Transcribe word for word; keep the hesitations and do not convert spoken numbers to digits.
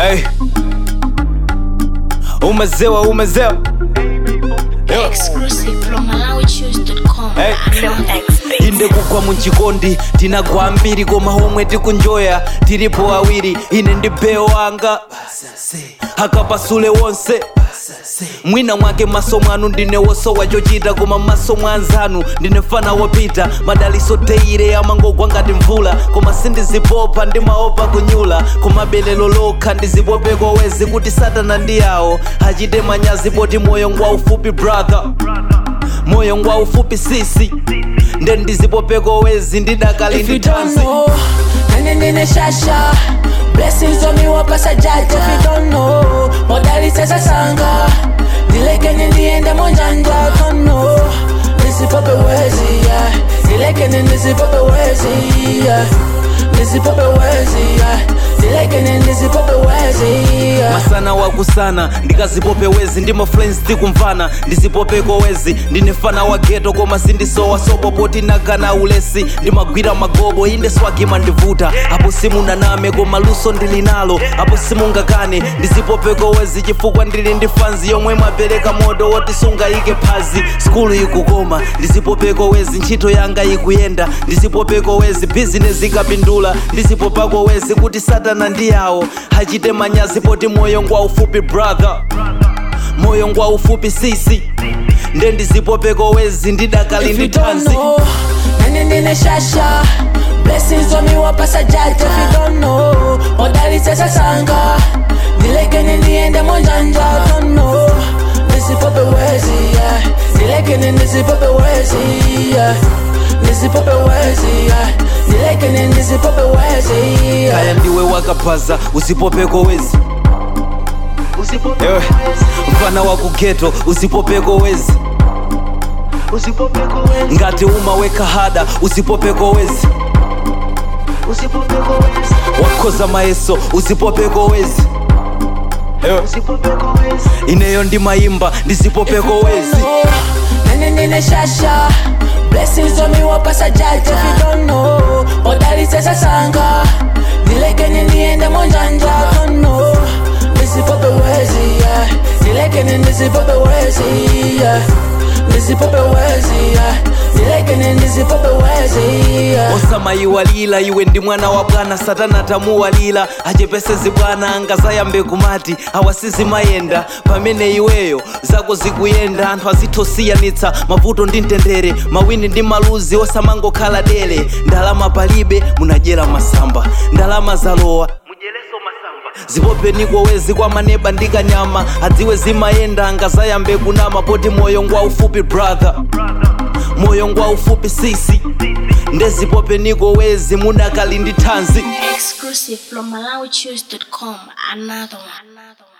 Hey, umezewa umezewa. Exclusive from malawi choose dot com. Hey. Inde kugwa munchikondi tinagwa ambiri koma homwe tikunjoya tilipo awiri ine ndi beo wanga akapasule wonse mwina mwake maso mwanu ndine wosowa chochita koma maso mwanzanu ndine fana wopita madaliso teire amangogwa ngati mvula koma sindizipopa ndimaopa kunyula koma belelo lokha ndizipopeko wezi kuti satana ndi yawo achite manyazi poti moyo ngwa ufupi brother moyo ngwa ufupi sisi nde ndizipopeko wezi ndidakali nditanzi. If you don't know, nane nene shasha blessings on me wapasa jaja. If you don't know, modali sasa sanga dileke ndiende monjanja. Don't know, nisipope wezi yeah. Dileke nisipope wezi yeah. Nisipope wezi yeah. Dileke nisipope wezi yeah. Masana wakusana ndikazipope wezi ndimo friends tikumvana ndizipopeko wezi ndinefana wa ghetto koma sindisowa sopo poti nagana ulesi ndimagwira magobo inde swagi mandivuta apo simunaname koma luso ndilinalo apo simungakane ndizipopeko wezi chifukwa ndili ndi fanzi yomwe mwapereka moto woti sungayike phazi skulu ikukoma ndizipopeko wezi ntchito yanga ikuyenda ndizipopeko wezi business ikapindula ndizipopako wezi kuti satana ndi yawo achite manyazi poti moyo ngwa ufupi brother moyo ngwa ufupi sisi nde ndizipopeko wezi ndidakali nditanzi. Nane nene shasha blessings on me wapasa jaja. If you don't know, modali sasa sanga dileke ndiende monjanja. Don't know, nisipope wezi yeah. Dileke nisipope wezi yeah. Nisipope wezi yeah. Dileke nisipope wezi yeah. Kaya ndiwe wakapaza usipopeko wezi Ewe, mfana waku ghetto usipopeko wezi ngati umaweka hada usipopeko wezi wakoza maeso usipopeko wezi Ewe, ineyo ndi mayimba ndisipopeko wezi. Nane nene shasha blessings on me wapasa jaja. If you don't know, modali sasa sanga dileke ndiende monjanja. Don't know, nisipope wezi yeah. Dileke nisipope wezi yeah. Nisipope wezi yeah. Dileke nisipope wezi yeah. Osama iwalila iwe ndi mwana wa bwana satana tamuwalila achepesezi bwana angazayambe kumati awasizi mayenda pamene iweyo zako zikuyenda anthu azithosiyanitsa mavuto ndi mtendere mawini ndi maluzi osamangokhala dele ndalama palibe munajera masamba ndalama zalowa zipopeniko wezi kwa maneba ndikanyama adziwe zimayenda angazayambe kunama poti moyo ngwa ufupi brother moyo ngwa ufupi sisi ndezipopeniko wezi mudakali ndi tanzi. Exclusive from malawi choose dot com. Another one. Another one.